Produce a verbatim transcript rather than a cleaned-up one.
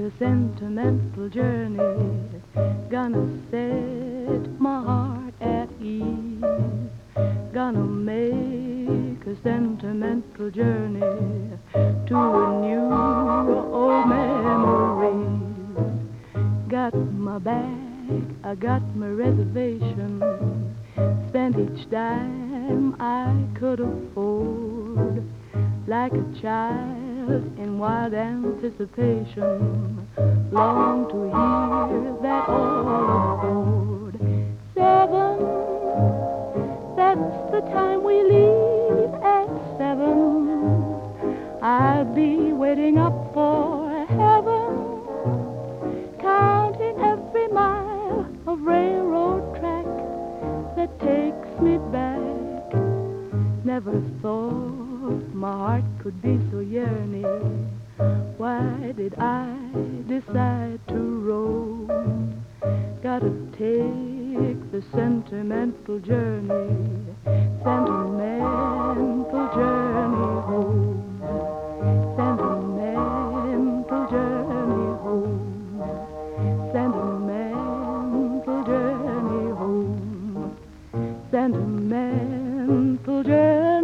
the sentimental journey, gonna set my heart at ease, gonna make a sentimental journey to renew old memories. Got my bag, I got my reservation, spent each dime I could afford, like a child in wild anticipation, long to hear that all aboard. Seven, that's the time we leave at seven. I'll be waiting up for heaven, counting every mile of railroad track that takes me back. Never thought my heart could be so yearning. Why did I decide to roam? Gotta take the sentimental journey, sentimental journey home, sentimental journey home, sentimental journey home, sentimental journey.